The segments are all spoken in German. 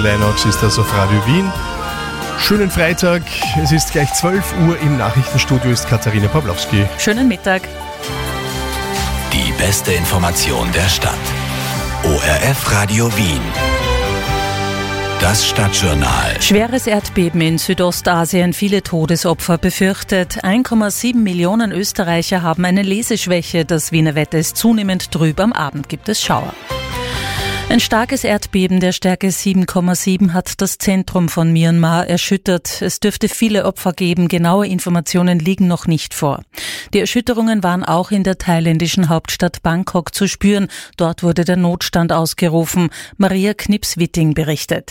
Lennox ist das auf Radio Wien. Schönen Freitag, es ist gleich 12 Uhr, im Nachrichtenstudio ist Katharina Pawlowski. Schönen Mittag. Die beste Information der Stadt. ORF Radio Wien. Das Stadtjournal. Schweres Erdbeben in Südostasien, viele Todesopfer befürchtet. 1,7 Millionen Österreicher haben eine Leseschwäche. Das Wiener Wetter ist zunehmend trüb. Am Abend gibt es Schauer. Ein starkes Erdbeben der Stärke 7,7 hat das Zentrum von Myanmar erschüttert. Es dürfte viele Opfer geben. Genaue Informationen liegen noch nicht vor. Die Erschütterungen waren auch in der thailändischen Hauptstadt Bangkok zu spüren. Dort wurde der Notstand ausgerufen. Maria Knips-Witting berichtet.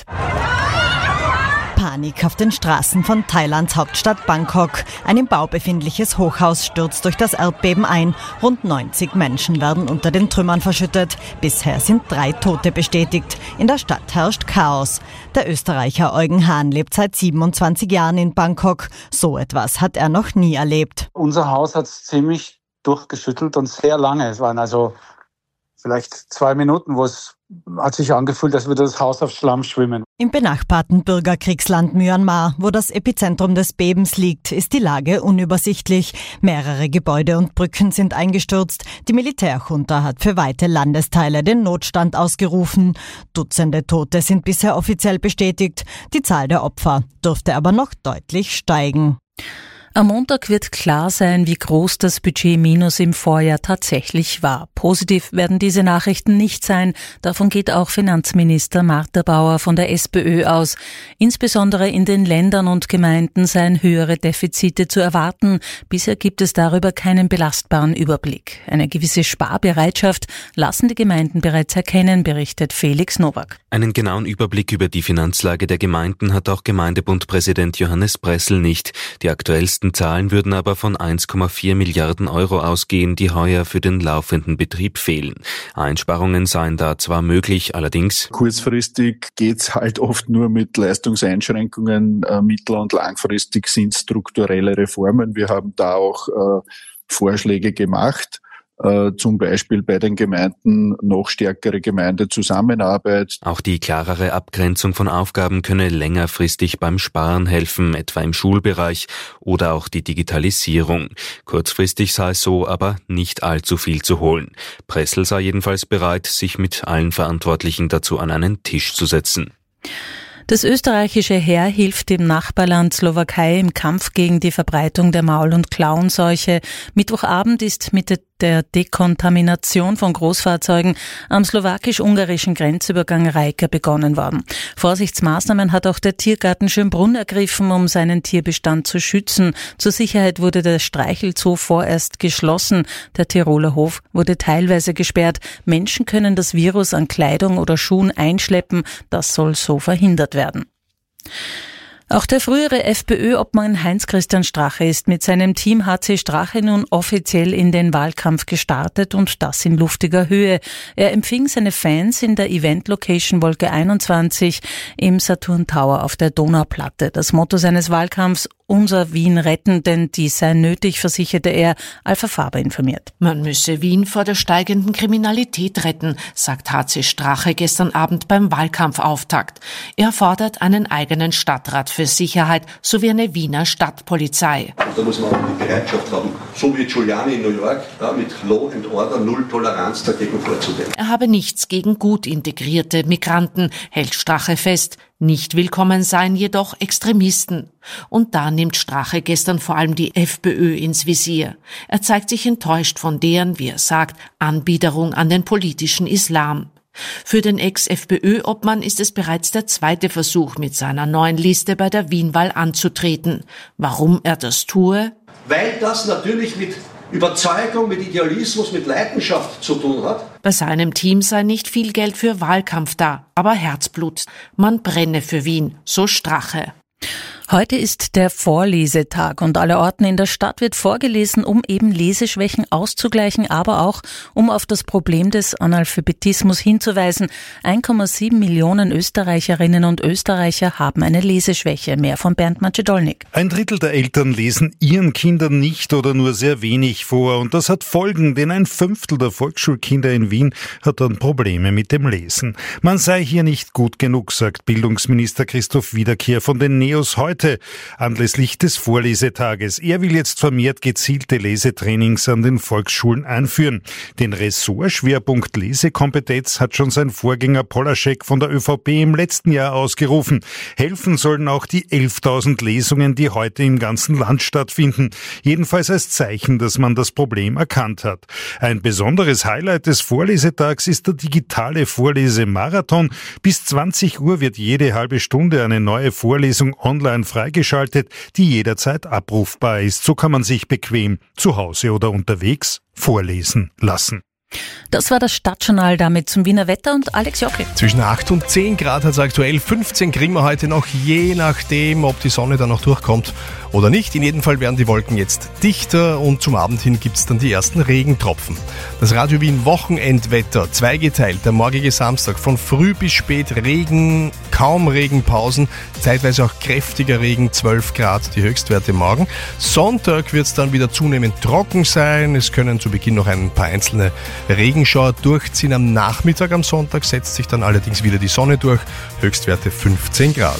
Panik auf den Straßen von Thailands Hauptstadt Bangkok. Ein im Bau befindliches Hochhaus stürzt durch das Erdbeben ein. Rund 90 Menschen werden unter den Trümmern verschüttet. Bisher sind 3 Tote bestätigt. In der Stadt herrscht Chaos. Der Österreicher Eugen Hahn lebt seit 27 Jahren in Bangkok. So etwas hat er noch nie erlebt. Unser Haus hat es ziemlich durchgeschüttelt und sehr lange. Es waren also vielleicht 2 Minuten, wo es hat sich angefühlt, als würde das Haus auf Schlamm schwimmen. Im benachbarten Bürgerkriegsland Myanmar, wo das Epizentrum des Bebens liegt, ist die Lage unübersichtlich. Mehrere Gebäude und Brücken sind eingestürzt. Die Militärjunta hat für weite Landesteile den Notstand ausgerufen. Dutzende Tote sind bisher offiziell bestätigt. Die Zahl der Opfer dürfte aber noch deutlich steigen. Am Montag wird klar sein, wie groß das Budgetminus im Vorjahr tatsächlich war. Positiv werden diese Nachrichten nicht sein. Davon geht auch Finanzminister Martha Bauer von der SPÖ aus. Insbesondere in den Ländern und Gemeinden seien höhere Defizite zu erwarten. Bisher gibt es darüber keinen belastbaren Überblick. Eine gewisse Sparbereitschaft lassen die Gemeinden bereits erkennen, berichtet Felix Nowak. Einen genauen Überblick über die Finanzlage der Gemeinden hat auch Gemeindebundpräsident Johannes Bressel nicht. Die aktuellsten Zahlen würden aber von 1,4 Milliarden Euro ausgehen, die heuer für den laufenden Betrieb fehlen. Einsparungen seien da zwar möglich, allerdings kurzfristig geht's halt oft nur mit Leistungseinschränkungen, mittel- und langfristig sind strukturelle Reformen. Wir haben da auch Vorschläge gemacht. Zum Beispiel bei den Gemeinden noch stärkere Gemeindezusammenarbeit. Auch die klarere Abgrenzung von Aufgaben könne längerfristig beim Sparen helfen, etwa im Schulbereich oder auch die Digitalisierung. Kurzfristig sei so aber nicht allzu viel zu holen. Bressel sei jedenfalls bereit, sich mit allen Verantwortlichen dazu an einen Tisch zu setzen. Das österreichische Heer hilft dem Nachbarland Slowakei im Kampf gegen die Verbreitung der Maul- und Klauenseuche. Mittwochabend ist mit der Dekontamination von Großfahrzeugen am slowakisch-ungarischen Grenzübergang Rajka begonnen worden. Vorsichtsmaßnahmen hat auch der Tiergarten Schönbrunn ergriffen, um seinen Tierbestand zu schützen. Zur Sicherheit wurde der Streichelzoo vorerst geschlossen. Der Tiroler Hof wurde teilweise gesperrt. Menschen können das Virus an Kleidung oder Schuhen einschleppen. Das soll so verhindert werden. Auch der frühere FPÖ-Obmann Heinz-Christian Strache ist mit seinem Team HC Strache nun offiziell in den Wahlkampf gestartet und das in luftiger Höhe. Er empfing seine Fans in der Event-Location Wolke 21 im Saturn Tower auf der Donauplatte. Das Motto seines Wahlkampfs: Unser Wien retten, denn dies sei nötig, versicherte er. Alpha Faber informiert. Man müsse Wien vor der steigenden Kriminalität retten, sagt HC Strache gestern Abend beim Wahlkampfauftakt. Er fordert einen eigenen Stadtrat für Sicherheit sowie eine Wiener Stadtpolizei. Da muss man auch die Bereitschaft haben, so wie Giuliani in New York, mit Law and Order null Toleranz dagegen vorzugehen. Er habe nichts gegen gut integrierte Migranten, hält Strache fest. Nicht willkommen seien jedoch Extremisten. Und da nimmt Strache gestern vor allem die FPÖ ins Visier. Er zeigt sich enttäuscht von deren, wie er sagt, Anbiederung an den politischen Islam. Für den Ex-FPÖ-Obmann ist es bereits der zweite Versuch, mit seiner neuen Liste bei der Wienwahl anzutreten. Warum er das tue? Weil das natürlich mit Überzeugung, mit Idealismus, mit Leidenschaft zu tun hat. Bei seinem Team sei nicht viel Geld für Wahlkampf da, aber Herzblut. Man brenne für Wien, so Strache. Heute ist der Vorlesetag und allerorten in der Stadt wird vorgelesen, um eben Leseschwächen auszugleichen, aber auch um auf das Problem des Analphabetismus hinzuweisen. 1,7 Millionen Österreicherinnen und Österreicher haben eine Leseschwäche. Mehr von Bernd Macedolnik. Ein Drittel der Eltern lesen ihren Kindern nicht oder nur sehr wenig vor. Und das hat Folgen, denn ein Fünftel der Volksschulkinder in Wien hat dann Probleme mit dem Lesen. Man sei hier nicht gut genug, sagt Bildungsminister Christoph Wiederkehr von den NEOS heute anlässlich des Vorlesetages. Er will jetzt vermehrt gezielte Lesetrainings an den Volksschulen einführen. Den Ressortschwerpunkt Lesekompetenz hat schon sein Vorgänger Polaschek von der ÖVP im letzten Jahr ausgerufen. Helfen sollen auch die 11.000 Lesungen, die heute im ganzen Land stattfinden. Jedenfalls als Zeichen, dass man das Problem erkannt hat. Ein besonderes Highlight des Vorlesetags ist der digitale Vorlesemarathon. Bis 20 Uhr wird jede halbe Stunde eine neue Vorlesung online freigeschaltet, die jederzeit abrufbar ist. So kann man sich bequem zu Hause oder unterwegs vorlesen lassen. Das war das Stadtjournal, damit zum Wiener Wetter und Alex Jockl. Zwischen 8 und 10 Grad hat es aktuell, 15 kriegen wir heute noch, je nachdem, ob die Sonne dann noch durchkommt oder nicht. In jedem Fall werden die Wolken jetzt dichter und zum Abend hin gibt es dann die ersten Regentropfen. Das Radio Wien Wochenendwetter, zweigeteilt, der morgige Samstag, von früh bis spät Regen, kaum Regenpausen, zeitweise auch kräftiger Regen, 12 Grad die Höchstwerte morgen. Sonntag wird es dann wieder zunehmend trocken sein, es können zu Beginn noch ein paar einzelne Regenschauer durchziehen. Am Nachmittag am Sonntag setzt sich dann allerdings wieder die Sonne durch, Höchstwerte 15 Grad.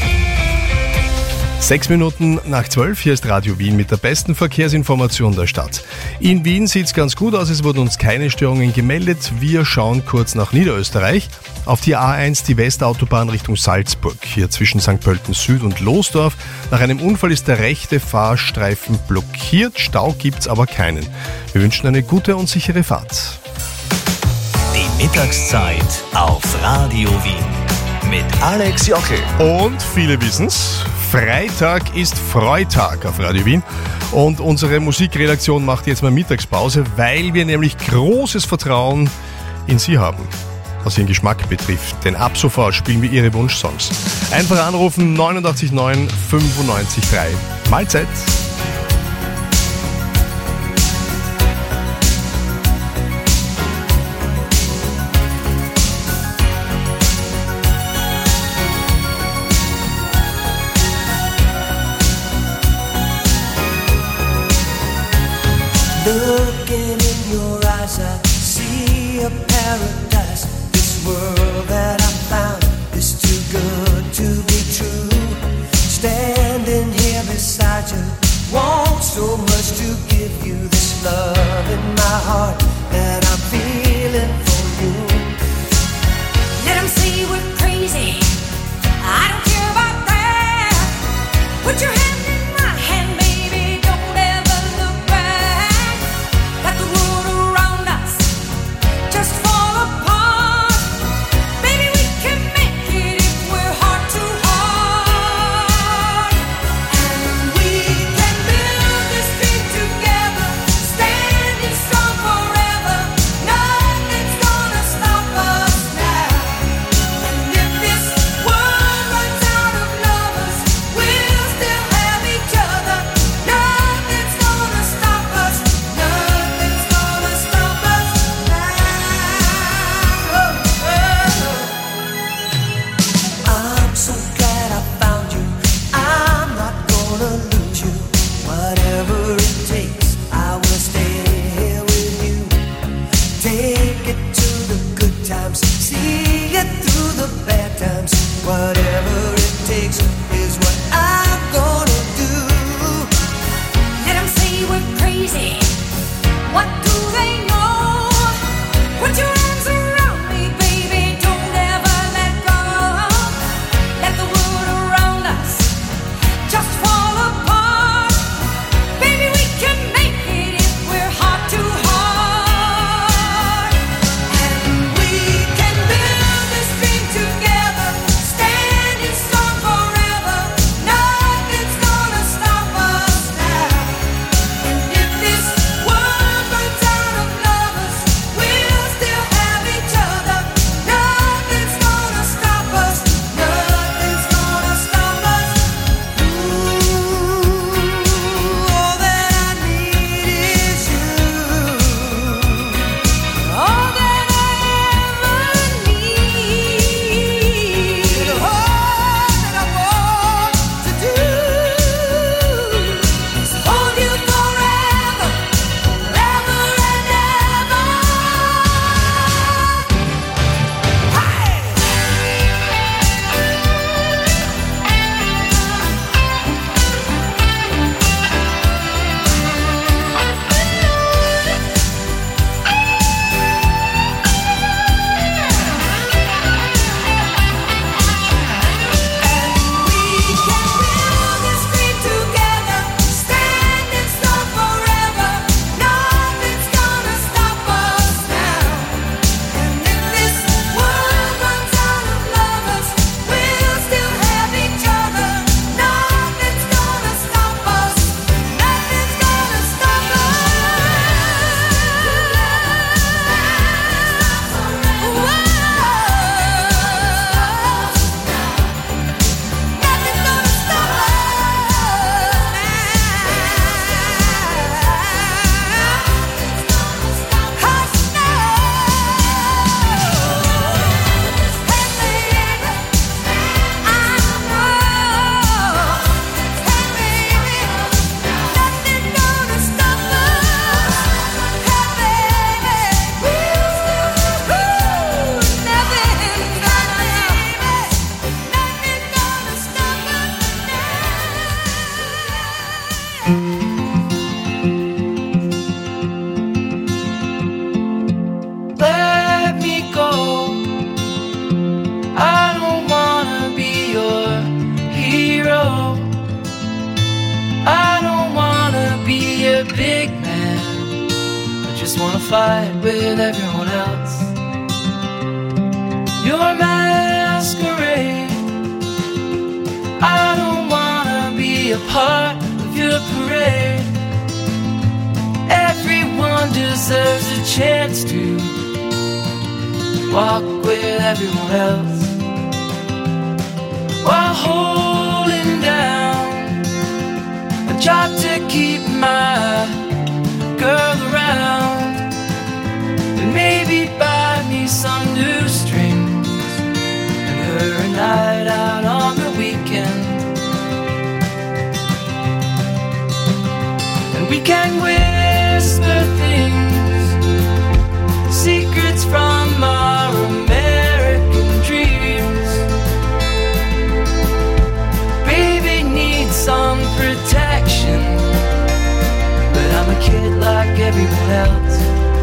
6 Minuten nach 12, hier ist Radio Wien mit der besten Verkehrsinformation der Stadt. In Wien sieht es ganz gut aus, es wurden uns keine Störungen gemeldet. Wir schauen kurz nach Niederösterreich. Auf die A1, die Westautobahn Richtung Salzburg, hier zwischen St. Pölten Süd und Losdorf. Nach einem Unfall ist der rechte Fahrstreifen blockiert, Stau gibt's aber keinen. Wir wünschen eine gute und sichere Fahrt. Die Mittagszeit auf Radio Wien mit Alex Jockl. Und viele wissen's, Freitag ist Freitag auf Radio Wien und unsere Musikredaktion macht jetzt mal Mittagspause, weil wir nämlich großes Vertrauen in Sie haben, was Ihren Geschmack betrifft. Denn ab sofort spielen wir Ihre Wunschsongs. Einfach anrufen 89 9 95 3. Mahlzeit! Looking in your eyes, I see a paradise. This world that I found is too good to be true. Standing here beside you, want so much to give you this love in my heart that I'm feeling for you. Let them say we're crazy, I don't care about that. Put your hand in my hand, baby, don't ever look back. Let the world around us just fall apart. Baby, we can make it if we're heart to heart. And we can build this dream together, standing strong forever. fight with everyone else. Your masquerade, I don't wanna be a part of your parade. Everyone deserves a chance to walk with everyone else, while holding down a job to keep my girl around, and maybe buy me some new strings and her a night out on the weekend. And we can whisper things, secrets from our American dreams. Baby needs some protection, but I'm a kid like everyone else.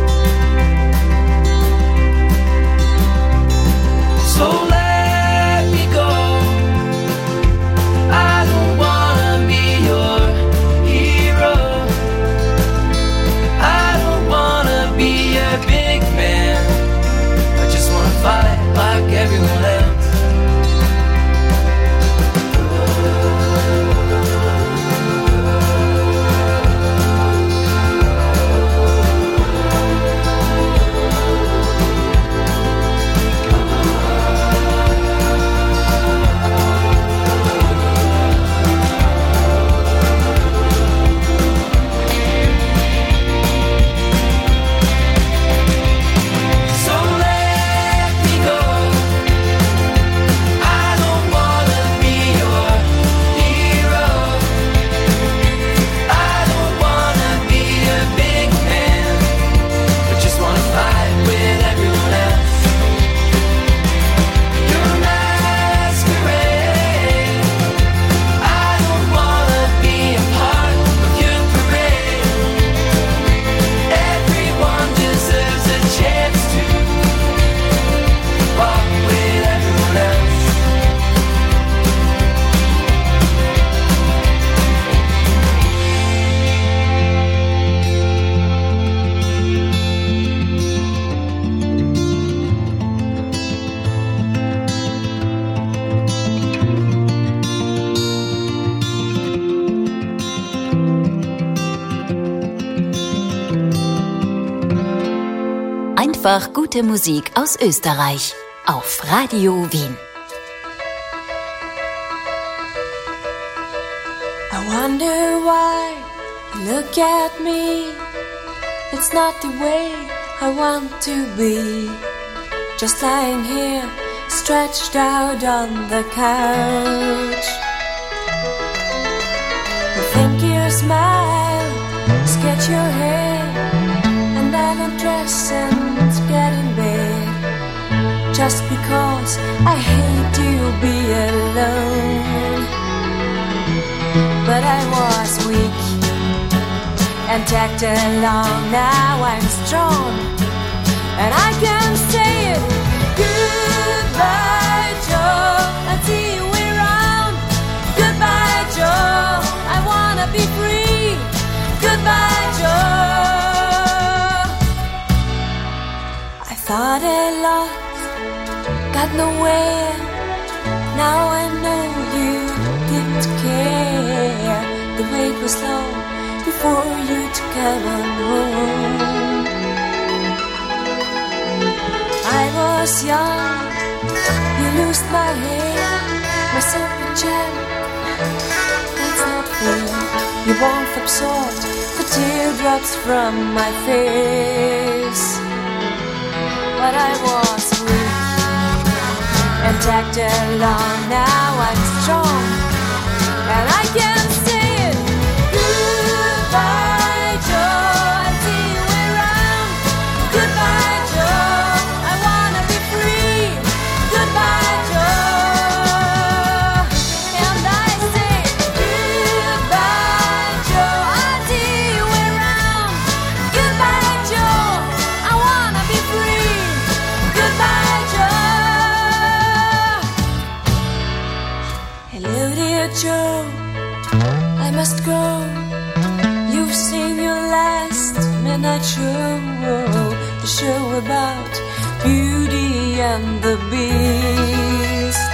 So let me go, I don't wanna be your hero, I don't wanna be a big man, I just wanna fight like everyone else. Einfach gute Musik aus Österreich auf Radio Wien. I wonder why you look at me. It's not the way I want to be. Just lying here, stretched out on the couch. You think your smile, sketch your hair, and then undress and get in bed. Just because I hate to be alone. But I was weak and tagged along. Now I'm strong and I can say it. Goodbye, Joe, I'll see you around. Goodbye, Joe, I wanna be free. Goodbye, Joe. I thought I lost, got nowhere. Now I know you didn't care. The wait was long before you'd come on home. I was young, you loosed my hair, my silver gem. That's not fair. You won't absorb the teardrops from my face. But I was weak and tagged along. Now I'm strong and I can say it. Goodbye, Joe, I'll see you around. Goodbye, Joe, I wanna be free. Goodbye, Joe, and I say goodbye, Joe, I'll see you around. Goodbye, Joe, I wanna be free. Goodbye, Joe. loved Beauty and the Beast.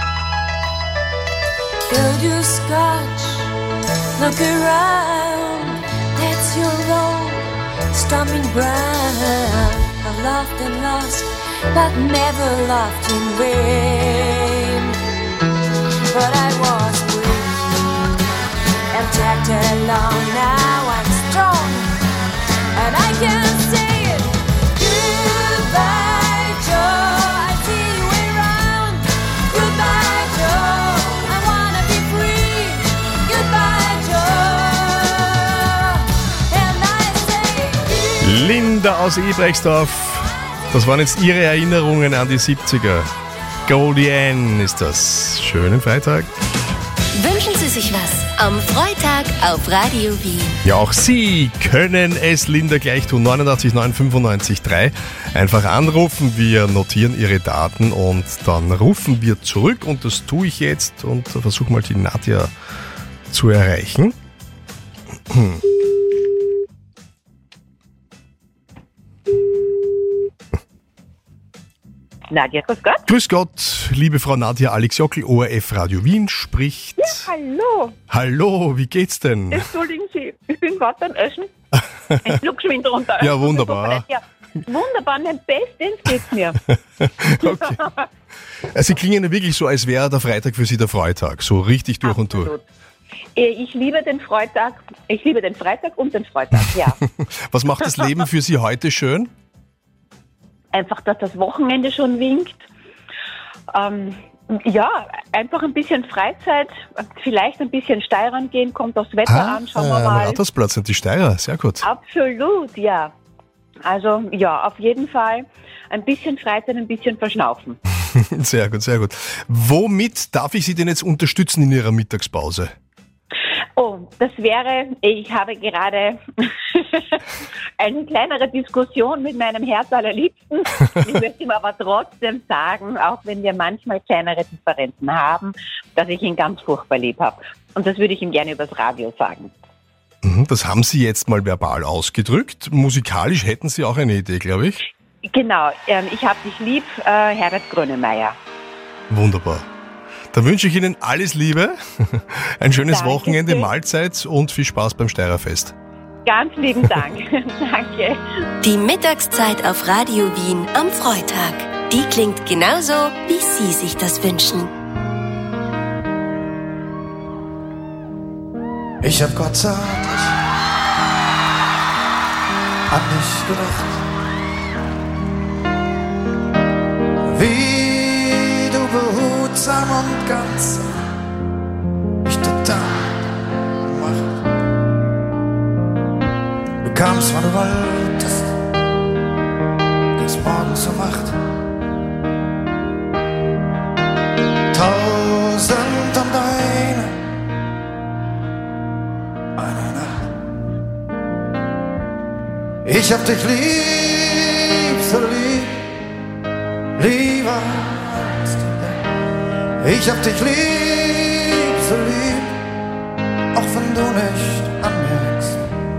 Build your scotch, look around, that's your road, storming ground. I've loved and lost, but never loved in vain. But I was weak and tagged along. Now I'm strong and I can say it. Goodbye, Joe. I see you around. Goodbye, Joe. I wanna be free. Goodbye, Joe. And I say Linda aus Ebrechtsdorf. Das waren jetzt Ihre Erinnerungen an die 70er. Goldie Ann ist das. Schönen Freitag. Wünschen Sie sich was am Freitag auf Radio Wien. Ja, auch Sie können es Linda gleich tun. 89 9 95 3. Einfach anrufen, wir notieren Ihre Daten und dann rufen wir zurück. Und das tue ich jetzt und versuche mal die Nadja zu erreichen. Nadja, grüß Gott. Grüß Gott, liebe Frau Nadja, Alex Jockel, ORF Radio Wien spricht. Ja, hallo. Hallo, wie geht's denn? Entschuldigen Sie, ich bin gerade beim Essen. Ich flog geschwind runter. Ja, wunderbar. Ja, wunderbar, mein Bestens geht's mir. Okay. Sie klingen ja wirklich so, als wäre der Freitag für Sie der Freitag, so richtig durch Absolut. und durch. Ich liebe den Freitag. Ich liebe den Freitag und den Freitag, ja. Was macht das Leben für Sie heute schön? Einfach, dass das Wochenende schon winkt. Ja, einfach ein bisschen Freizeit, vielleicht ein bisschen steigern gehen, kommt aufs Wetter an, schauen wir mal. Rathausplatz und die Steirer, sehr gut. Absolut, ja. Also ja, auf jeden Fall ein bisschen Freizeit, ein bisschen verschnaufen. Sehr gut, sehr gut. Womit darf ich Sie denn jetzt unterstützen in Ihrer Mittagspause? Oh, das wäre, ich habe gerade eine kleinere Diskussion mit meinem Herz allerliebsten. Ich möchte ihm aber trotzdem sagen, auch wenn wir manchmal kleinere Differenzen haben, dass ich ihn ganz furchtbar lieb habe. Und das würde ich ihm gerne übers Radio sagen. Das haben Sie jetzt mal verbal ausgedrückt. Musikalisch hätten Sie auch eine Idee, glaube ich. Genau, ich hab dich lieb, Herbert Grönemeyer. Wunderbar. Dann wünsche ich Ihnen alles Liebe, ein schönes Danke Wochenende, schön. Mahlzeit und viel Spaß beim Steirerfest. Ganz lieben Dank. Danke. Die Mittagszeit auf Radio Wien am Freitag. Die klingt genauso, wie Sie sich das wünschen. Ich hab Gott sei Dank an dich gedacht. Wie du behutsam und ganz mich total gemacht. Du kamst, wann du wolltest, gingst morgens um 8. 1000 und eine Nacht. Ich hab dich lieb, so lieb, lieber als die Welt. Ich hab dich lieb, so lieb, auch wenn du nicht anmerkst.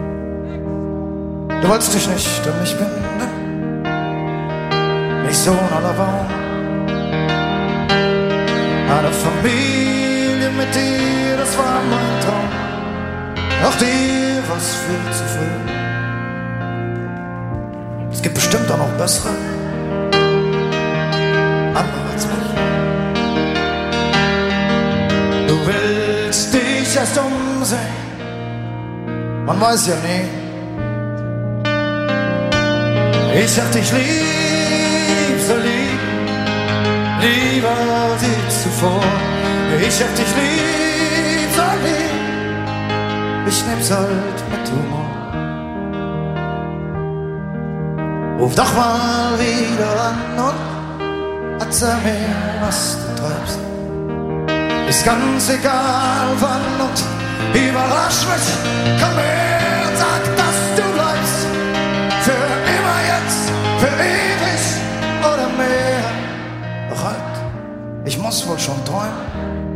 Du wolltest dich nicht an mich binden, nicht so in aller Baum. Eine Familie mit dir, das war mein Traum. Doch dir war's viel zu früh. Es gibt bestimmt auch noch bessere, andere als mich. Du willst dich erst umsehen, man weiß ja nie. Ich hab dich lieb, so lieb, lieber als je zuvor. Ich hab dich lieb, so lieb, ich nehm's halt mit Humor. Ruf doch mal wieder an und erzähl mir, was du treibst. Ist ganz egal wann und überrasch mich. Komm her und sag, dass du bleibst. Für immer jetzt, für ewig oder mehr. Doch halt, ich muss wohl schon träumen.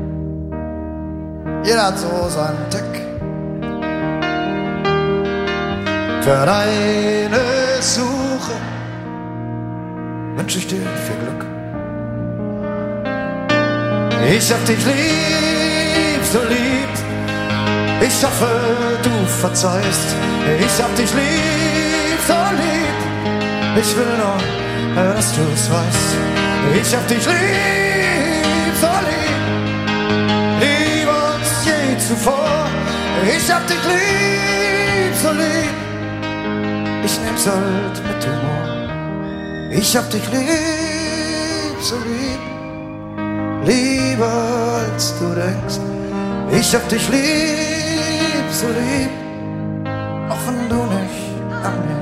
Jeder hat so seinen Tick. Für deine Suche wünsche ich dir viel Glück. Ich hab dich lieb, so lieb. Ich hoffe, du verzeihst. Ich hab dich lieb, so lieb. Ich will nur, dass du es weißt. Ich hab dich lieb, so lieb. Lieber als je zuvor. Ich hab dich lieb, so lieb. Ich nehm's halt mit Humor. Ich hab dich lieb, so lieb. Lieber als du denkst. Ich hab dich lieb, so lieb. Auch wenn du nicht an mir.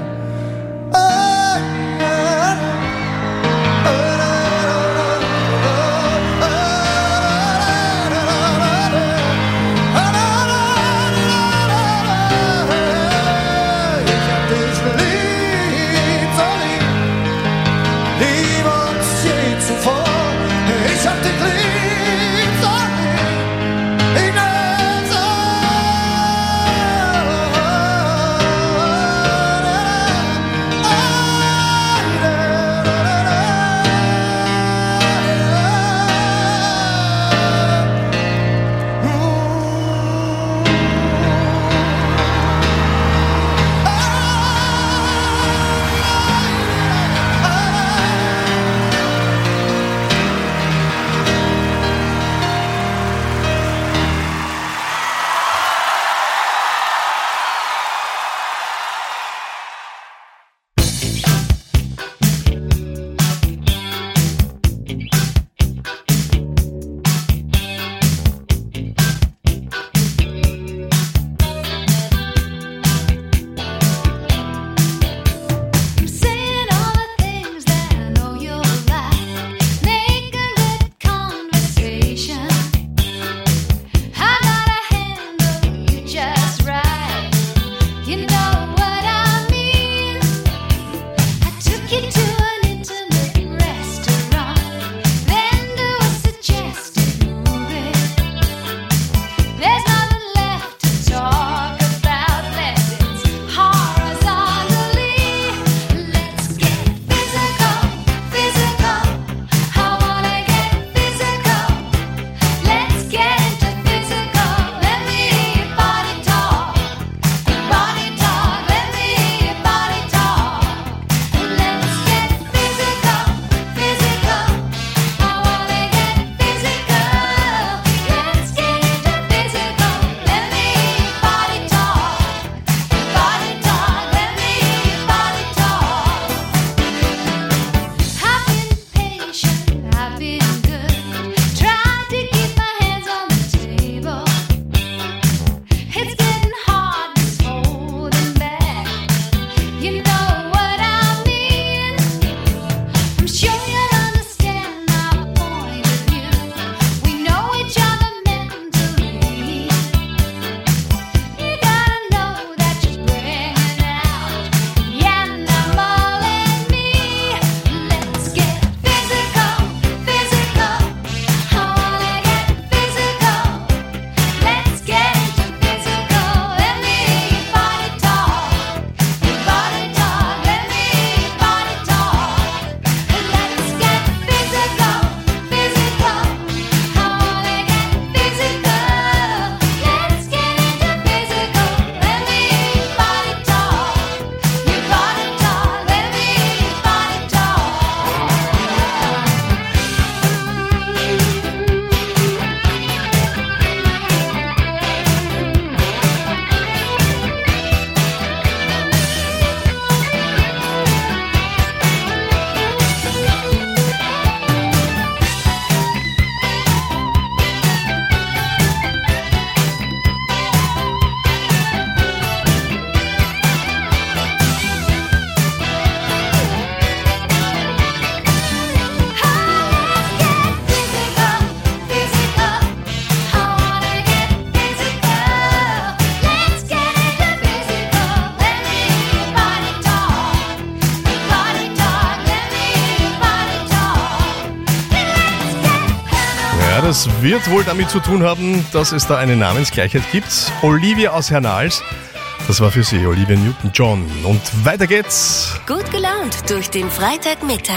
Das wird wohl damit zu tun haben, dass es da eine Namensgleichheit gibt. Olivia aus Hernals, das war für Sie Olivia Newton-John. Und weiter geht's. Gut gelaunt durch den Freitagmittag.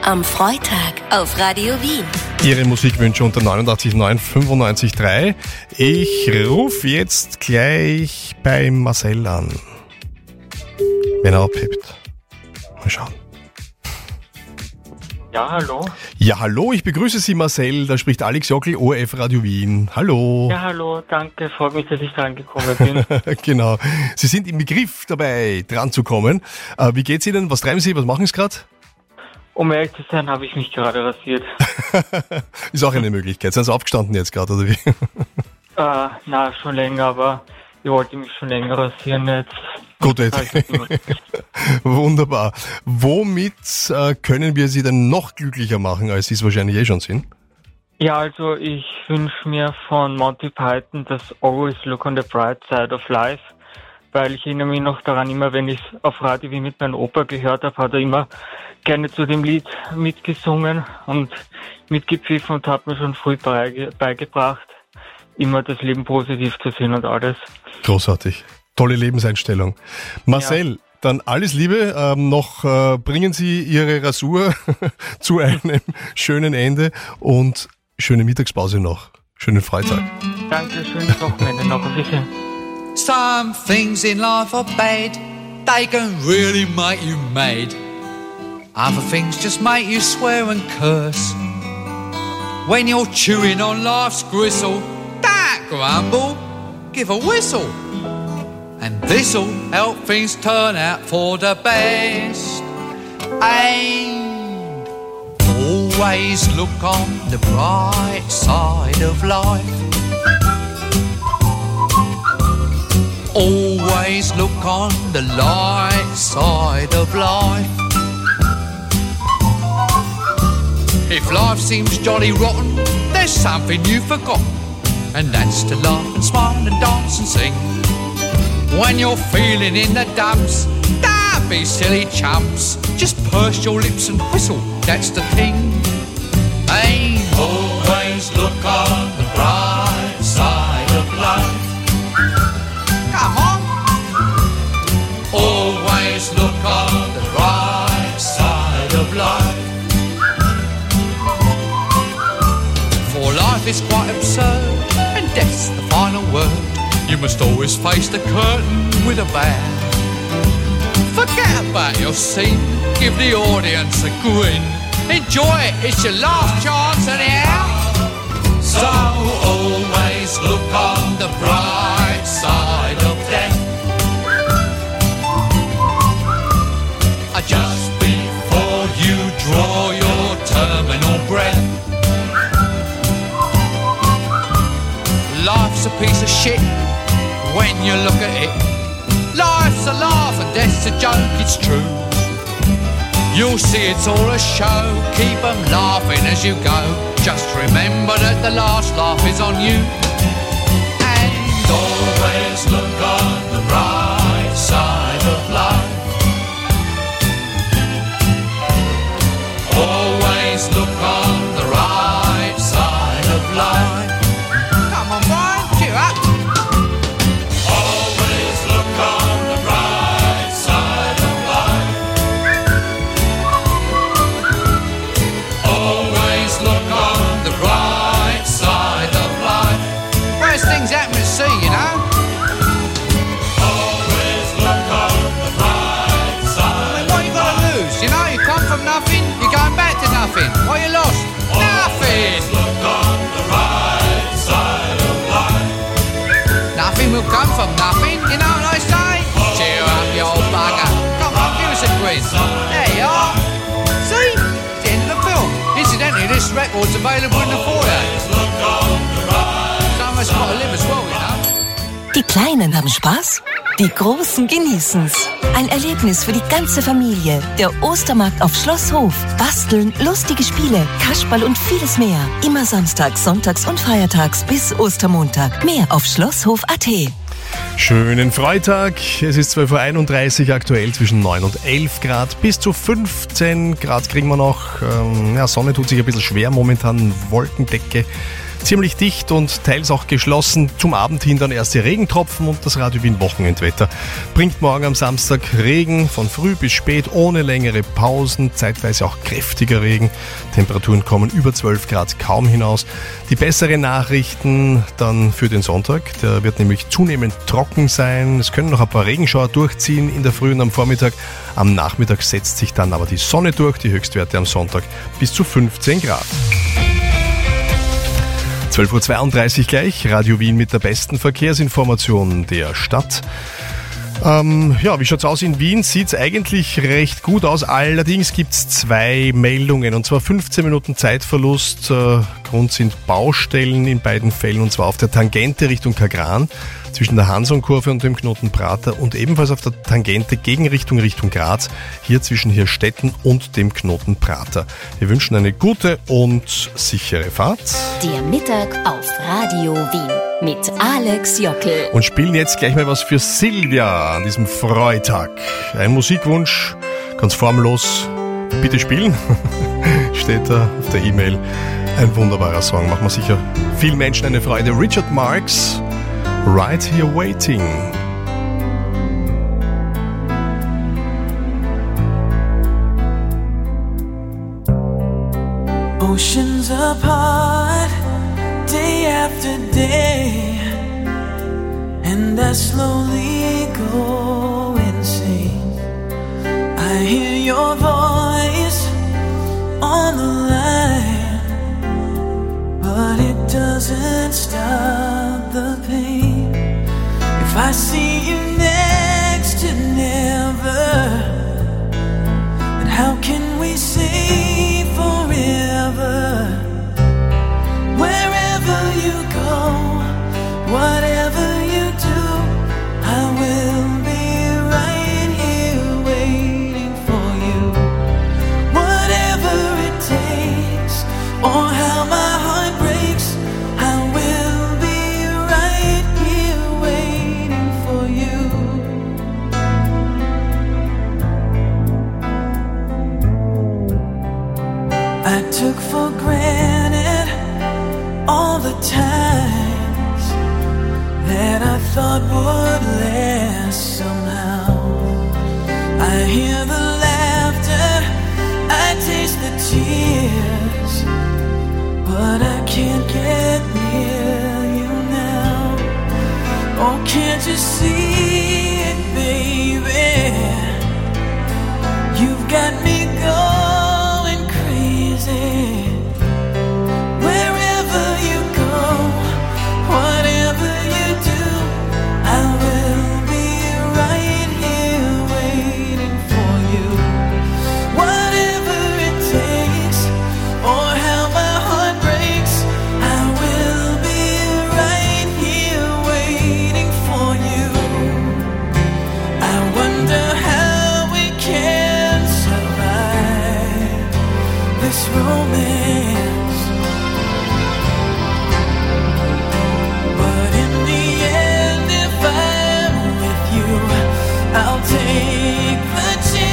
am Freitag auf Radio Wien. Ihre Musikwünsche unter 89,9 95,3. Ich rufe jetzt gleich bei Marcel an. Wenn er abhebt. Mal schauen. Ja, hallo. Ja, hallo, ich begrüße Sie, Marcel. Da spricht Alex Jockel, ORF Radio Wien. Hallo. Ja, hallo, danke. Freut mich, dass ich dran gekommen bin. Genau. Sie sind im Begriff dabei, dran zu kommen. Wie geht's Ihnen? Was treiben Sie? Was machen Sie gerade? Um ehrlich zu sein, habe ich mich gerade rasiert. Ist auch eine Möglichkeit. Sind Sie aufgestanden jetzt gerade, oder wie? Na, schon länger, aber ich wollte mich schon länger rasieren jetzt. Gute Idee. Wunderbar. Womit können wir Sie denn noch glücklicher machen, als Sie es wahrscheinlich eh schon sind? Ja, also ich wünsche mir von Monty Python das Always Look on the Bright Side of Life, weil ich erinnere mich noch daran, immer wenn ich es auf Radio wie mit meinem Opa gehört habe, hat er immer gerne zu dem Lied mitgesungen und mitgepfiffen und hat mir schon früh beigebracht, immer das Leben positiv zu sehen und alles. Großartig. Tolle Lebenseinstellung. Marcel, dann alles Liebe. Bringen Sie Ihre Rasur zu einem schönen Ende und schöne Mittagspause noch. Schönen Freitag. Danke, schönes Wochenende noch. Auf Wiedersehen. Some things in life are bad. They can really make you mad. Other things just make you swear and curse. When you're chewing on life's gristle, don't grumble, give a whistle. And this'll help things turn out for the best. And always look on the bright side of life. Always look on the light side of life. If life seems jolly rotten, there's something you've forgotten, and that's to laugh and smile and dance and sing. When you're feeling in the dumps, don't be silly chumps. Just purse your lips and whistle, that's the thing. Hey, always look on the bright side of life. Come on. Always look on the bright side of life. For life is quite absurd, and death's the final word. You must always face the curtain with a bow. Forget about your scene, give the audience a grin. Enjoy it, it's your last chance anyhow. So always look on the bright side of death. Just before you draw your terminal breath. Life's a piece of shit when you look at it. Life's a laugh and death's a joke, it's true. You'll see it's all a show, keep 'em laughing as you go. Just remember that the last laugh is on you. And always look on the bright side of life. Always look on the right side of life. Come on, Brian, cheer up. Always look on the right side of life. Always look on the right side of life. Worst things happen at sea, you know. Always look on the right side. I mean, what you got to lose? You know, you come from nothing, you're going back to nothing. What you lost? Nothing. Look on the right side of life. Nothing will come from nothing, you know what I say? Cheer up, you old bugger. Come on, give us a quiz. There you are. See? It's the end of the film. Incidentally, this record's available in the foyer. Someone's got to live as well, you know. Die Kleinen haben Spaß, die Großen genießen's. Ein Erlebnis für die ganze Familie. Der Ostermarkt auf Schlosshof. Basteln, lustige Spiele, Kasperl und vieles mehr. Immer samstags, sonntags und feiertags bis Ostermontag. Mehr auf schlosshof.at. Schönen Freitag. Es ist 12.31 Uhr, aktuell zwischen 9 und 11 Grad. Bis zu 15 Grad kriegen wir noch. Sonne tut sich ein bisschen schwer momentan. Wolkendecke ziemlich dicht und teils auch geschlossen. Zum Abend hin dann erste Regentropfen und das Radio Wien Wochenendwetter bringt morgen am Samstag Regen von früh bis spät ohne längere Pausen, zeitweise auch kräftiger Regen. Temperaturen kommen über 12 Grad kaum hinaus. Die besseren Nachrichten dann für den Sonntag, der wird nämlich zunehmend trocken sein. Es können noch ein paar Regenschauer durchziehen in der Früh und am Vormittag. Am Nachmittag setzt sich dann aber die Sonne durch, die Höchstwerte am Sonntag bis zu 15 Grad. 12.32 Uhr gleich, Radio Wien mit der besten Verkehrsinformation der Stadt. Wie schaut's aus in Wien? Sieht's eigentlich recht gut aus. Allerdings gibt's 2 Meldungen, und zwar 15 Minuten Zeitverlust. Grund sind Baustellen in beiden Fällen, und zwar auf der Tangente Richtung Kagran zwischen der Hansonkurve und dem Knoten Prater und ebenfalls auf der Tangente Richtung Graz, hier zwischen Hirstetten und dem Knoten Prater. Wir wünschen eine gute und sichere Fahrt. Der Mittag auf Radio Wien mit Alex Jockel. Und spielen jetzt gleich mal was für Silvia an diesem Freitag. Ein Musikwunsch, ganz formlos. Bitte spielen, steht da auf der E-Mail. Ein wunderbarer Song, macht man sicher vielen Menschen eine Freude. Richard Marx, Right Here Waiting. Oceans apart, day after day, and I slowly go insane. I hear your voice on the line, but it doesn't stop the pain. If I see you next to never, then how can we say forever? Wherever you go, whatever you do, I will be right here waiting for you. Whatever it takes, or how my heart breaks, I will be right here waiting for you. I took for granted all the times that I thought would last somehow. I hear the laughter, I taste the tears, but I can't get near you now. Oh, can't you see it, baby? You've got me going crazy. Wherever you go, whatever you do, I will be right here waiting for you. Whatever it takes, or how my heart breaks, I will be right here waiting for you. I wonder how we can survive this romance. But in the end, if I'm with you, I'll take the chance.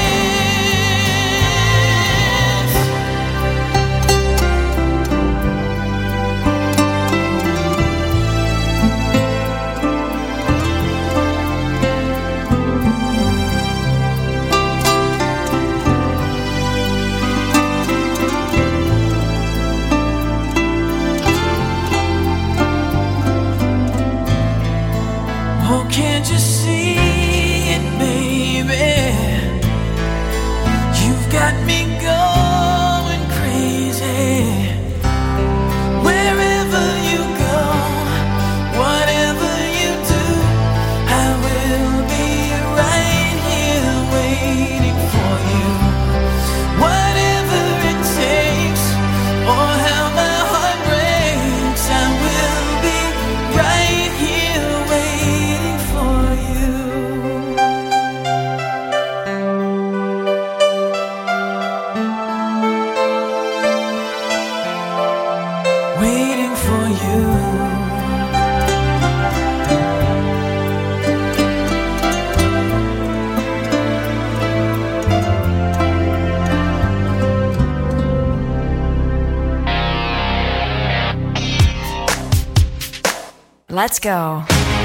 Let's go.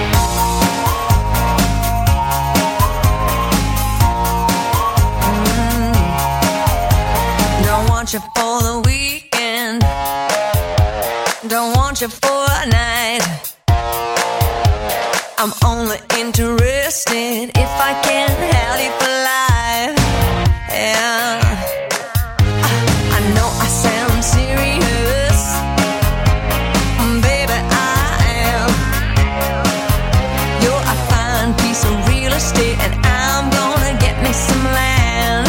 Don't want you for the weekend. Don't want you for a night. I'm only interested if I can have you for life. Yeah. I know I sound serious, baby, I am. You're a fine piece of real estate, and I'm gonna get me some land.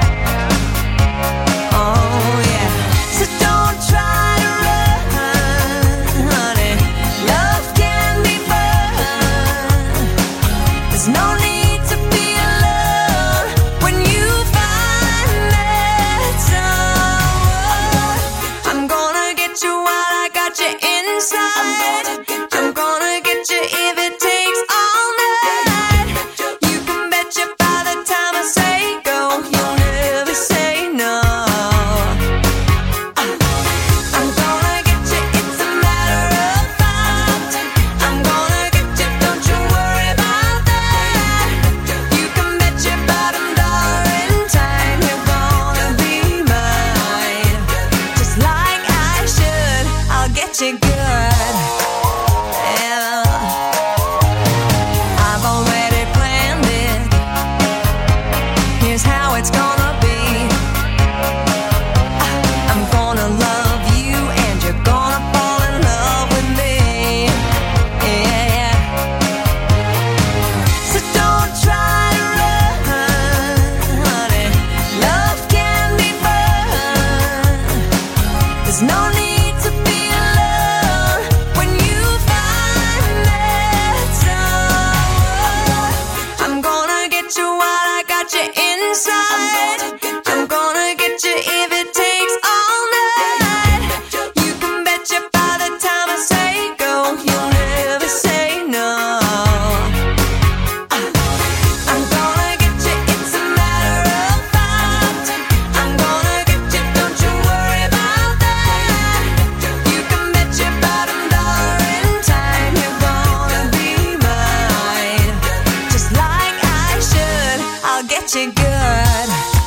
Oh yeah. So don't try to run, honey. Love can be fun. There's no need to be alone when you find that someone. I'm gonna get you while I got you inside. I'm gonna get you if it takes all night. You can bet you by the time I say go, you'll never say no. I'm gonna get you, it's a matter of fact. I'm gonna get you, don't you worry about that. You can bet your bottom dollar in time you're gonna be mine. Just like I should, I'll get you good. Yeah. I've already planned it. Here's how it's gonna be. I'm gonna love you and you're gonna fall in love with me. Yeah. So don't try to run, honey. Love can be fun. There's no need to be alone when you find that someone. I'm gonna get you while I got you inside. I'm gonna get you if it takes all night. You can bet you by the time I say go, you'll never say no. I'm gonna get you, it's a matter of fact. I'm gonna get you, don't you worry about that. You can bet your bottom dollar in time you're gonna be mine. Just like I should, I'll get you good.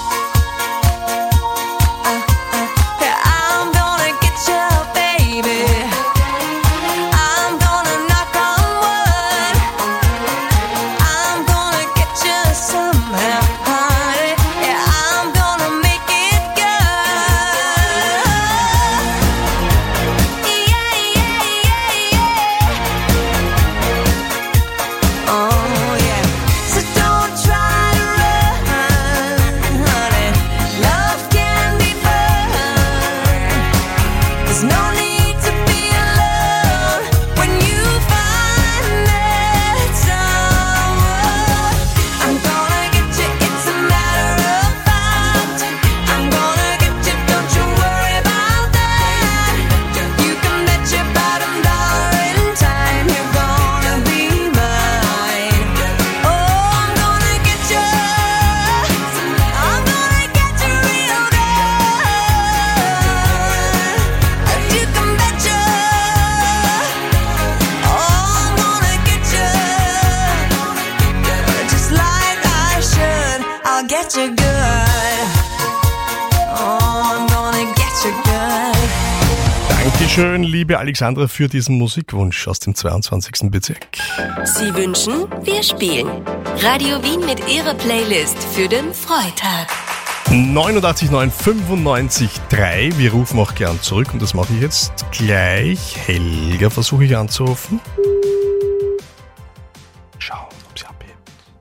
Yeah, I'm gonna get you, baby. I'm gonna knock on wood. I'm gonna get you somehow, honey. Yeah, I'm gonna make it good. Oh yeah. So don't try to run, honey. Love can be fun. There's no need to be alone when you find that someone. I'm gonna get you, it's a matter of fact. I'm gonna get you, don't you worry about that. You can bet your bottom dollar in time you're gonna be mine. Oh, I'm gonna get you. I'm gonna get you real good. You can bet you. Oh, I'm gonna get you. Just like I should, I'll get you good. Oh, I'm gonna get you good. Dankeschön, liebe Alexandra, für diesen Musikwunsch aus dem 22. Bezirk. Sie wünschen, wir spielen. Radio Wien mit ihrer Playlist für den Freitag. 89,9 95,3. Wir rufen auch gern zurück und das mache ich jetzt gleich. Helga versuche ich anzurufen. Schauen, ob sie abhebt.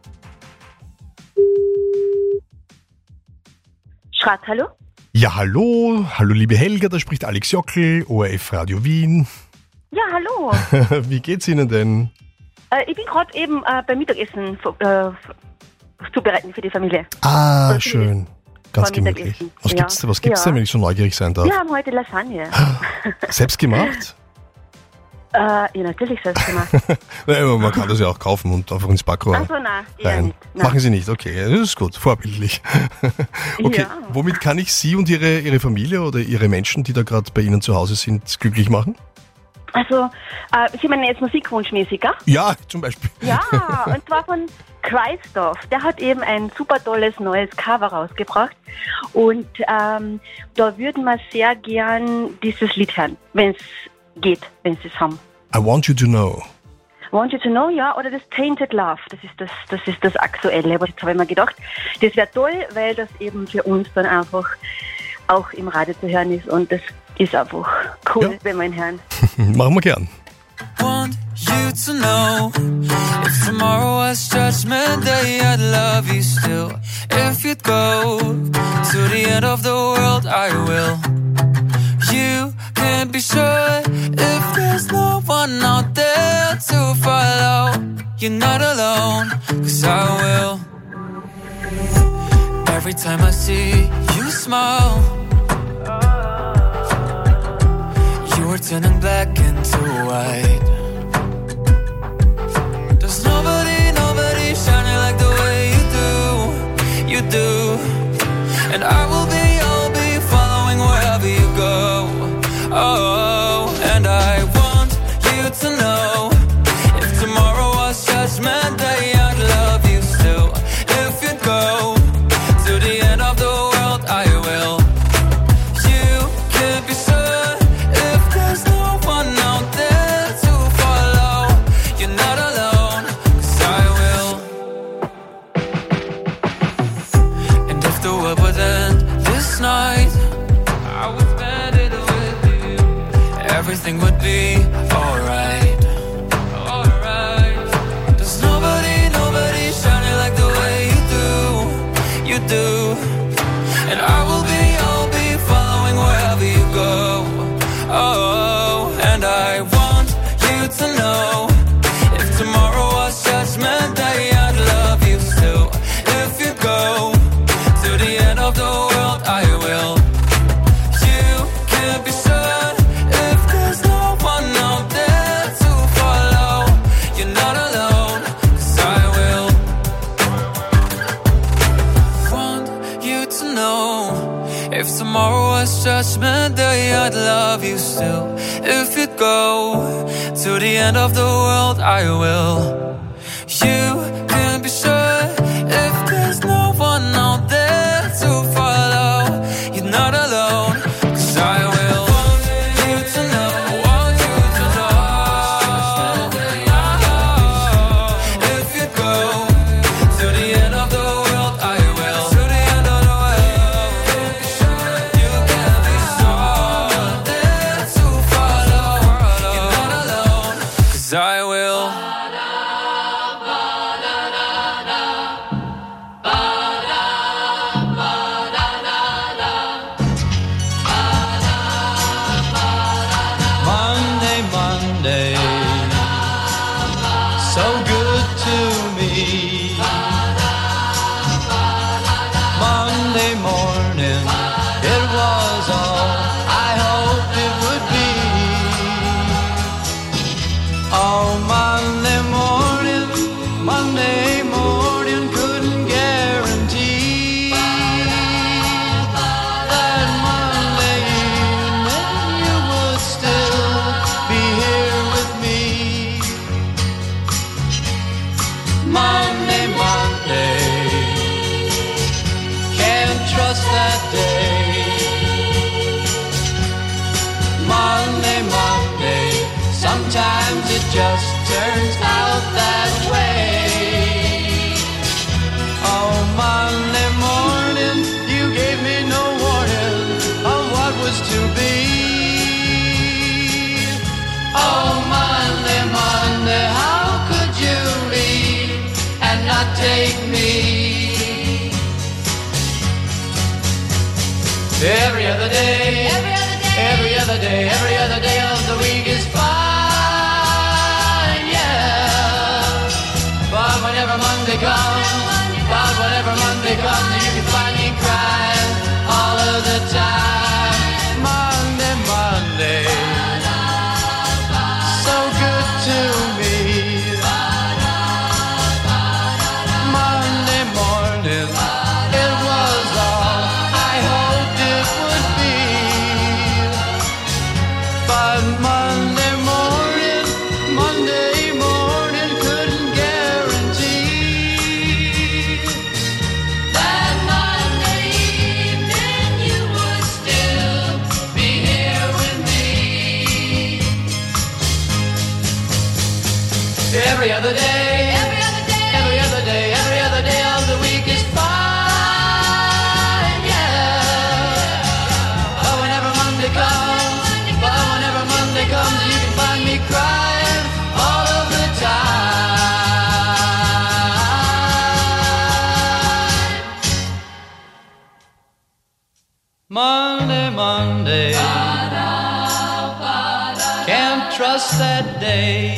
Schrat, hallo? Ja, hallo. Hallo, liebe Helga, da spricht Alex Jockel, ORF Radio Wien. Ja, hallo. Wie geht's Ihnen denn? Ich bin gerade eben beim Mittagessen zubereiten für die Familie. Ah, Oder schön. Ganz gemütlich. Was gibt's denn, wenn ich so neugierig sein darf? Wir haben heute Lasagne. Selbst gemacht? Ja, natürlich selbst gemacht. Man kann das ja auch kaufen und einfach ins Backrohr Ach so, nein, eher rein. nicht. Nein. Machen Sie nicht, okay, das ist gut, vorbildlich. Okay, Ja. womit kann ich Sie und Ihre Familie oder Ihre Menschen, die da gerade bei Ihnen zu Hause sind, glücklich machen? Also, Sie meinen jetzt musikwunschmäßig, gell? Ja, zum Beispiel. Ja, und zwar von Christoph. Der hat eben ein super tolles neues Cover rausgebracht. Und da würden wir sehr gern dieses Lied hören, wenn es geht, wenn Sie es haben. I Want You to Know. Want You to Know, ja, oder das Tainted Love, das ist das Aktuelle. Aber jetzt habe ich mir gedacht, das wäre toll, weil das eben für uns dann einfach auch im Radio zu hören ist und das ist einfach cool, wenn wir ihn hören. Machen wir gern. Want you to know, if tomorrow was Judgment Day, I'd love you still. If you'd go to the end of the world, I will. You can be sure if there's no one out there to follow. You're not alone, 'cause I will. Every time I see you smile, you are turning black into white. There's nobody shining like the way you do. And I'll be following wherever you go. Oh, and I want you to know, if tomorrow was Judgment Day, I'd love you still. If you'd go to the end of the world, I will. You can be sure if there's no one out there to follow. You're not alone, 'cause I will. And if the world would end this night, I would spend it with you. Everything would be alright. There's nobody shining like the way you do. And I'll be following wherever you go. Oh, and I want you to know, if tomorrow was Judgment Day, I'd love you still. If you go to the end of the world, I will. You can be sure if there's no one out there to follow. You're not alone, 'cause I will. Want you to know, if tomorrow was Judgment Day, I'd love you still. If you'd go to the end of the world, I will. You can be sure if there's no one out there to follow. You're not alone, 'cause I will. Want you to know, want you to know. If you go to the end of the world, I will. To the end of the world, you can be sure there to follow. You're not alone, 'cause I will. Monday, so good to me. Monday morning, it was all I hoped it would be. Oh, Monday morning, couldn't guarantee that Monday evening you would still be here with me. Monday, can't trust that day. Monday, sometimes it just turns out that way. Oh, Monday morning, you gave me no warning of what was to be. Oh, Monday, how could you leave and not take me? Every other day, every other day of the week is fine, yeah. But whenever Monday comes, you can find me crying all of the time. Monday, so good to me. Monday morning, it was all I hoped it would be. Every other day, every other day, every other day, every other day of the week is fine, yeah. But whenever Monday comes, you can find me crying all of the time. Monday, Monday, can't trust that day.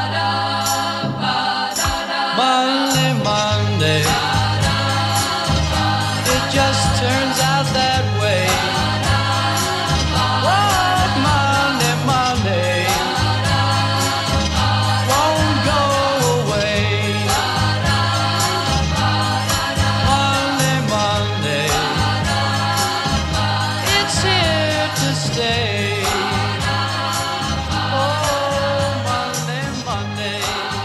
Monday, Monday, it just turns out that way. Oh, Monday, Monday, won't go away. Monday, Monday, it's here to stay. Oh, Monday, Monday.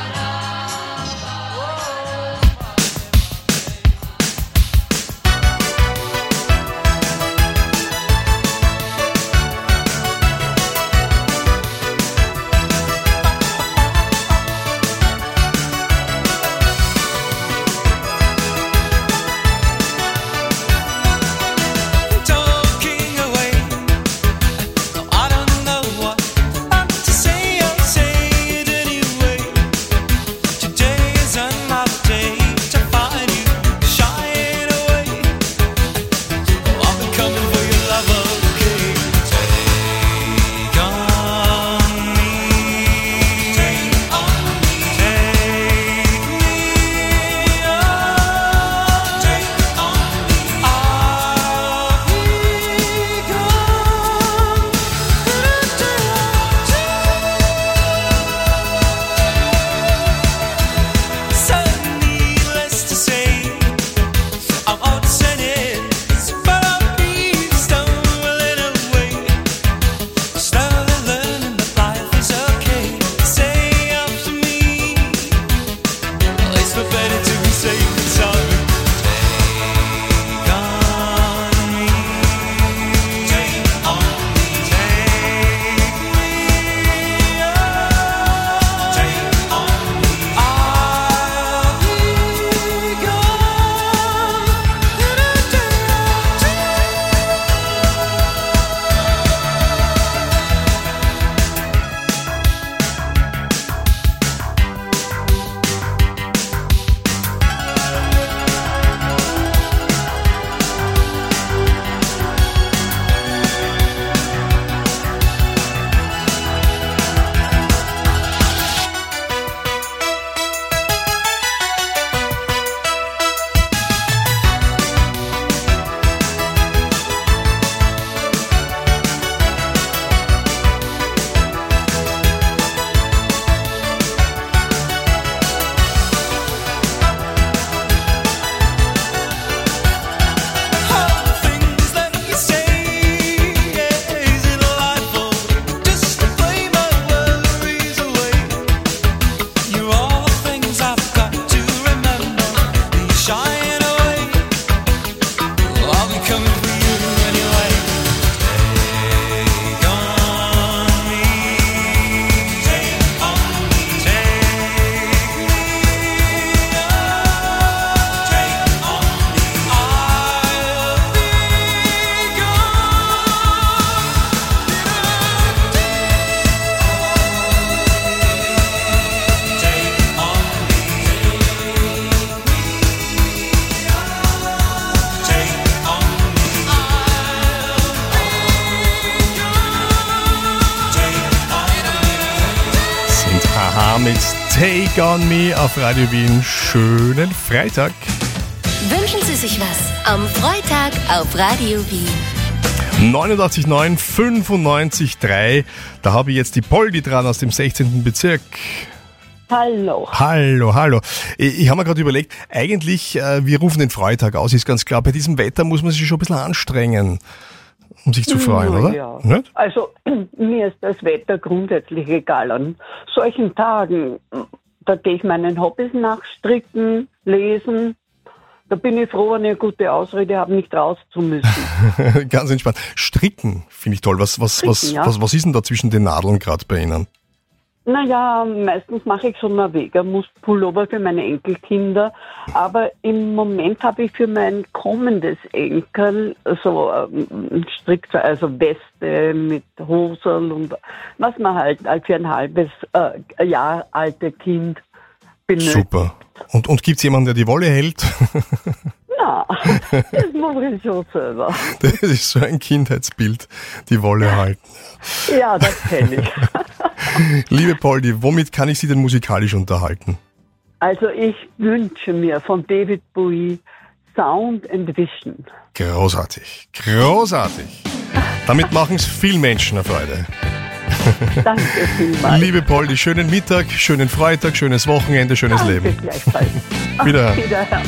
Talking away, I don't know what to say. I'll say it anyway. Today is another day to find you shying away. I'll be coming for your love, okay? Take on me, take on me, take me on, take on me. I'll be so needless to say, I'm upset but I'll be stumbling away. Slowly learning that life is okay. Say up to me, it's no better to be safe than sorry. Take on me, take on me, take me on, take on me. I'll be Mit Take on Me auf Radio Wien. Schönen Freitag. Wünschen Sie sich was am Freitag auf Radio Wien. 89,9, 95,3. Da habe ich jetzt die Poldi dran aus dem 16. Bezirk. Hallo. Hallo. Ich habe mir gerade überlegt, eigentlich, wir rufen den Freitag aus, ist ganz klar. Bei diesem Wetter muss man sich schon ein bisschen anstrengen, um sich zu freuen, oder? Ja. Nicht? Also mir ist das Wetter grundsätzlich egal. An solchen Tagen, da gehe ich meinen Hobbys nach, stricken, lesen. Da bin ich froh, wenn ich eine gute Ausrede habe, nicht raus zu müssen. Ganz entspannt. Stricken finde ich toll. Was ist denn da zwischen den Nadeln gerade bei Ihnen? Naja, meistens mache ich so Norweger-Pullover für meine Enkelkinder, aber im Moment habe ich für mein kommendes Enkel so also Weste mit Hosel und was man halt für ein halbes Jahr alte Kind benötigt. Super. Und gibt's jemanden, der die Wolle hält? Na, das mache ich schon selber. Das ist so ein Kindheitsbild, die Wolle halten. Ja, das kenne ich. Liebe Poldi, womit kann ich Sie denn musikalisch unterhalten? Also ich wünsche mir von David Bowie Sound and Vision. Großartig, großartig. Damit machen es vielen Menschen eine Freude. Danke vielmals. Liebe Poldi, schönen Mittag, schönen Freitag, schönes Wochenende, schönes Danke Leben. Gleichfalls. Wiederhören. Wiederhören.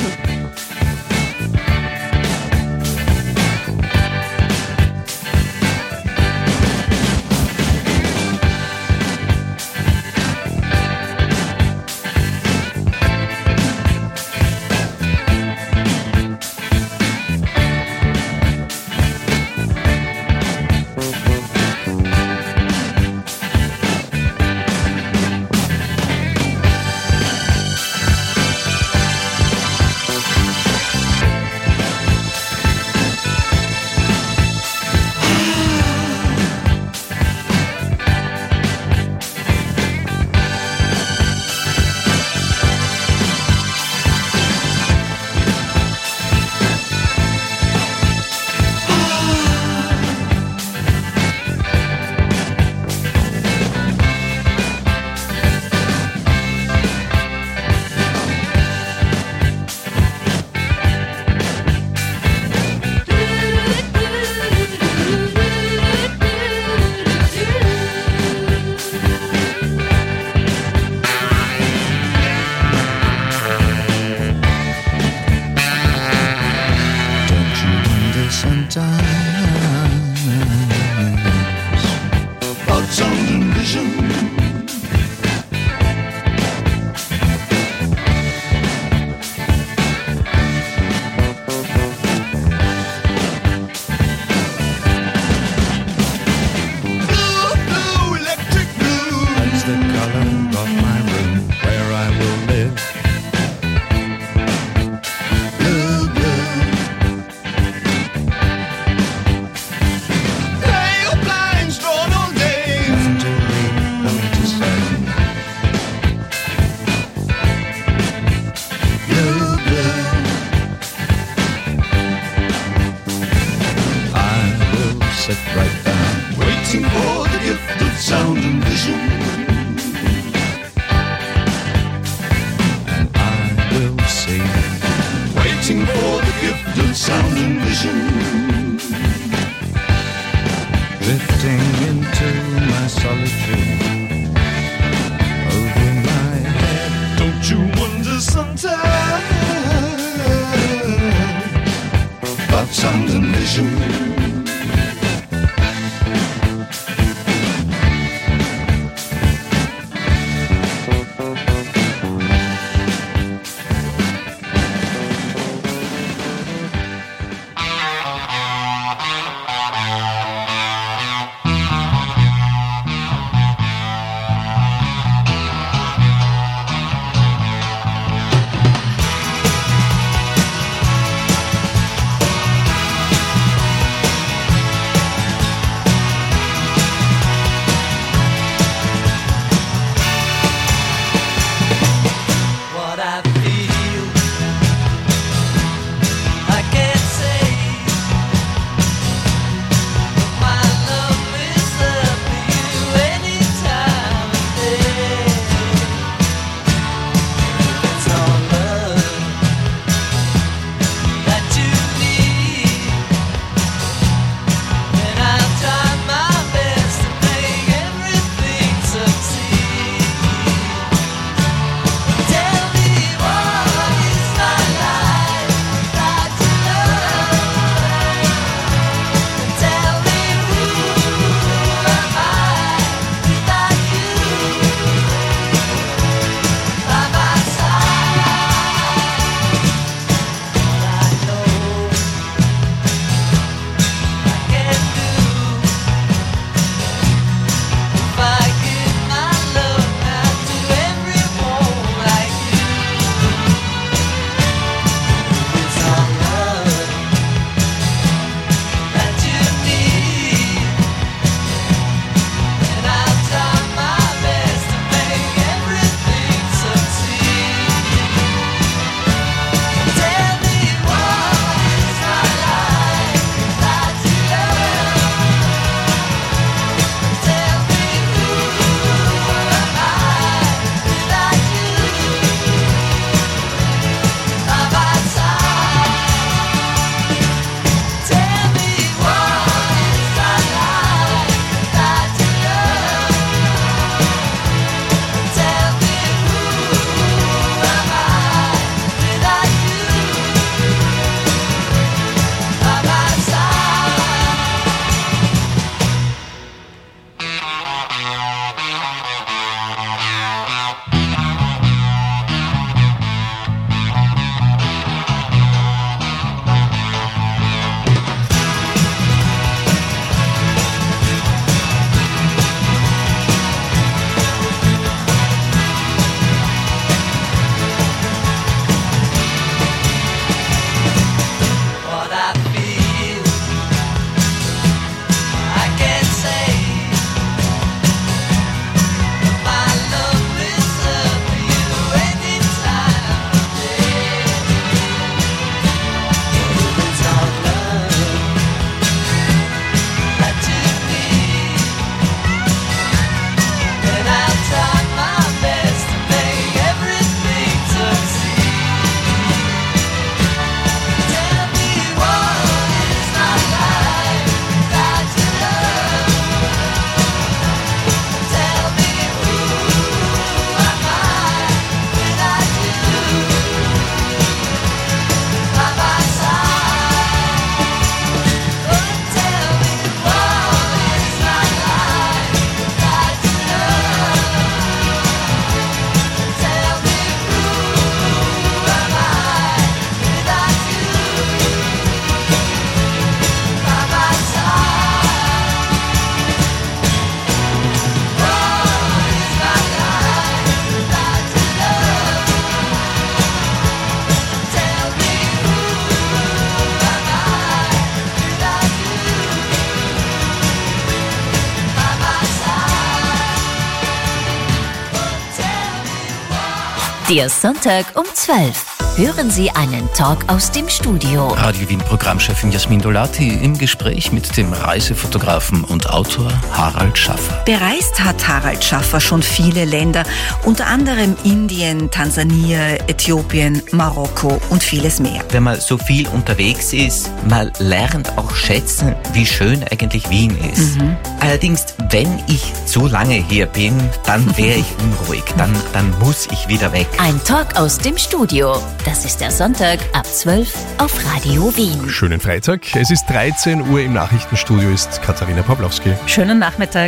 Der Sonntag um 12. Hören Sie einen Talk aus dem Studio. Radio Wien Programmchefin Jasmin Dolati im Gespräch mit dem Reisefotografen und Autor Harald Schaffer. Bereist hat Harald Schaffer schon viele Länder, unter anderem Indien, Tansania, Äthiopien, Marokko und vieles mehr. Wenn man so viel unterwegs ist, man lernt auch schätzen, wie schön eigentlich Wien ist. Allerdings, wenn ich zu lange hier bin, dann wäre ich unruhig, dann muss ich wieder weg. Ein Talk aus dem Studio. Das ist der Sonntag ab 12 auf Radio Wien. Schönen Freitag. Es ist 13 Uhr, im Nachrichtenstudio ist Katharina Pawlowski. Schönen Nachmittag.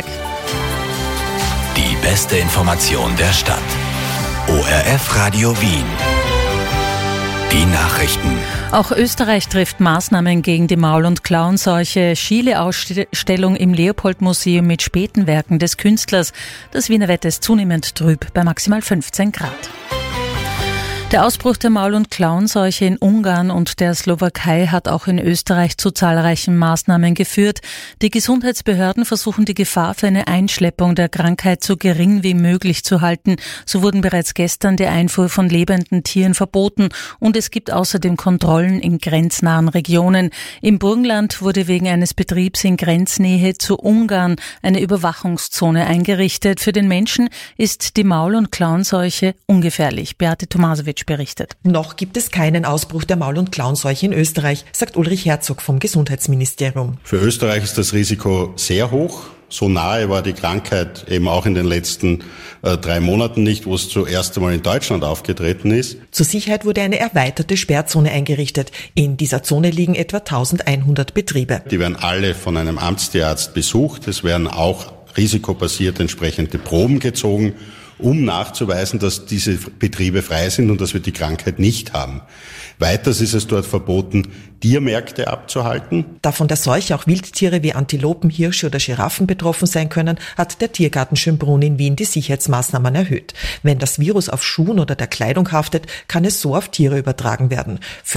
Die beste Information der Stadt. ORF Radio Wien. Die Nachrichten. Auch Österreich trifft Maßnahmen gegen die Maul- und Klauenseuche. Schiele-Ausstellung im Leopold-Museum mit späten Werken des Künstlers. Das Wiener Wetter ist zunehmend trüb bei maximal 15 Grad. Der Ausbruch der Maul- und Klauenseuche in Ungarn und der Slowakei hat auch in Österreich zu zahlreichen Maßnahmen geführt. Die Gesundheitsbehörden versuchen, die Gefahr für eine Einschleppung der Krankheit so gering wie möglich zu halten. So wurden bereits gestern die Einfuhr von lebenden Tieren verboten und es gibt außerdem Kontrollen in grenznahen Regionen. Im Burgenland wurde wegen eines Betriebs in Grenznähe zu Ungarn eine Überwachungszone eingerichtet. Für den Menschen ist die Maul- und Klauenseuche ungefährlich. Beate Tomasiewicz berichtet. Noch gibt es keinen Ausbruch der Maul- und Klauenseuche in Österreich, sagt Ulrich Herzog vom Gesundheitsministerium. Für Österreich ist das Risiko sehr hoch. So nahe war die Krankheit eben auch in den letzten 3 Monaten nicht, wo es zuerst einmal in Deutschland aufgetreten ist. Zur Sicherheit wurde eine erweiterte Sperrzone eingerichtet. In dieser Zone liegen etwa 1100 Betriebe. Die werden alle von einem Amtstierarzt besucht. Es werden auch risikobasiert entsprechende Proben gezogen, um nachzuweisen, dass diese Betriebe frei sind und dass wir die Krankheit nicht haben. Weiters ist es dort verboten, Tiermärkte abzuhalten. Da von der Seuche auch Wildtiere wie Antilopen, Hirsche oder Giraffen betroffen sein können, hat der Tiergarten Schönbrunn in Wien die Sicherheitsmaßnahmen erhöht. Wenn das Virus auf Schuhen oder der Kleidung haftet, kann es so auf Tiere übertragen werden. Für